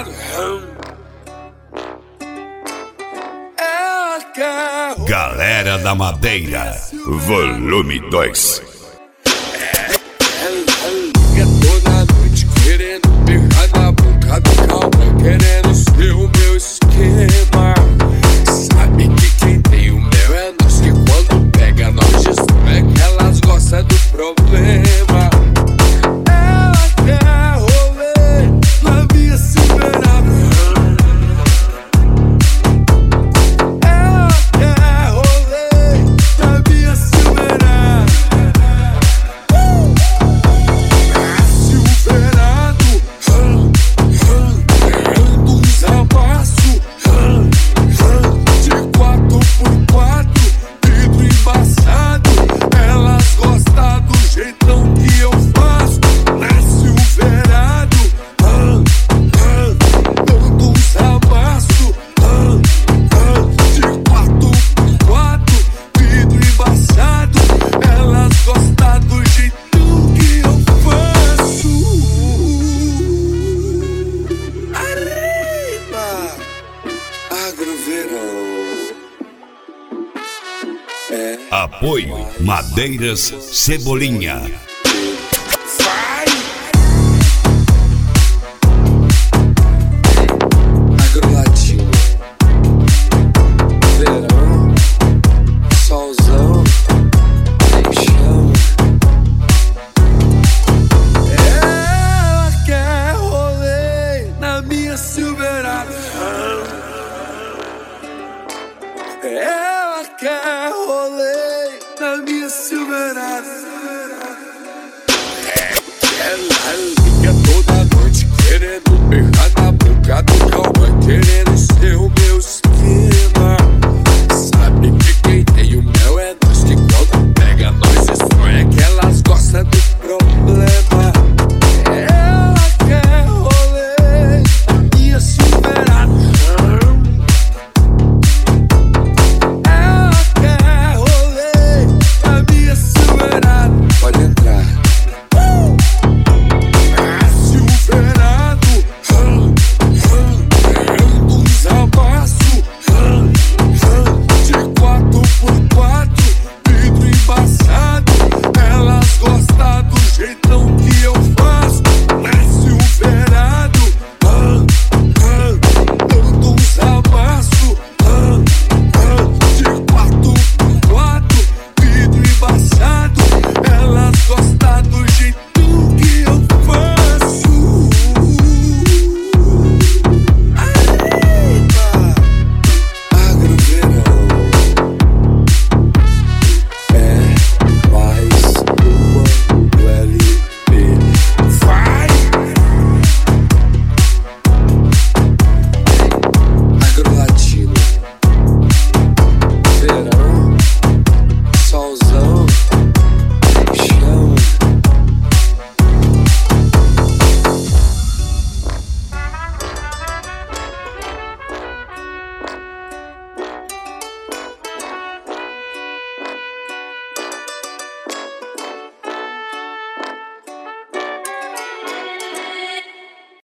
Silverado. Ela quer Galera da Madeira, volume 2. Liga toda noite querendo pegar na boca do calma, querendo ser o meu esquema. Sabe que quem tem o meu é nós, que quando pega nós destrói, que elas gostam do problema. Ela quer rolê na minha Silverado. Ela quer rolê na minha Silverado. Silverado, dando uns amassos de 4x4, vidro embaçado. Elas gostam do jeitão que eu faço. Na Silverado, dando uns amassos de 4x4, vidro embaçado. Elas gostam do jeitão que eu faço. Arriba, Agroverão. Apoio Madeiras Cebolinha. Vai! Agrolatino. Verão. Solzão. Chama. Ela quer rolê na minha Silverado. Ela quer rolê na minha Silverado. Ela liga toda noite querendo pegar na boca do calma, querendo